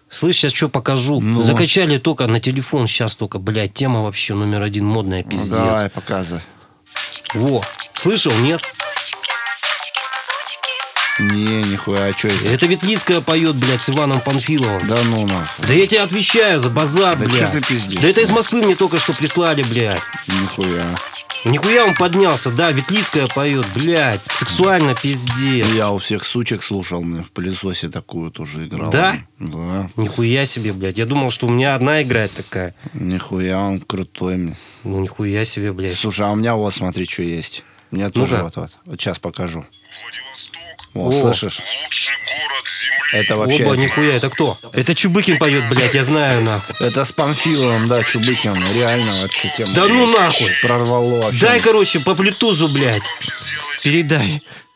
Слышь, сейчас что покажу. Ну. Закачали только на телефон. Сейчас только, блядь, тема вообще номер один модная, пиздец. Ну, давай, показывай. Во. Слышал, нет? Не, нихуя, а что это? Это Ветлицкая поет, блядь, с Иваном Панфиловым. Да ну нахуй. Да я тебе отвечаю за базар, Да блядь. чё ты пиздишь? Да это из Москвы мне только что прислали, блядь. Нихуя. Нихуя он поднялся, да, Ветлицкая поет, блядь. Сексуально, пиздец. Я у всех сучек слушал, мне в пылесосе такую тоже играл. Да? Да. Нихуя себе, блядь. Я думал, что у меня одна играет такая. Нихуя, он крутой. Ну, нихуя себе, блядь. Слушай, а у меня вот, смотри, что есть. У меня тоже Ну-ка. вот сейчас покажу. Владивосток – Вот, О. слышишь? лучший город земли. Это вообще... Оба, нихуя, это кто? Это Чубыкин поет, блядь, я знаю, нахуй. Это с Панфиловым, да, Чубыкин. Реально вообще тема. Да ну нахуй. Прорвало вообще. Дай, короче, по блютузу, блядь. Передай.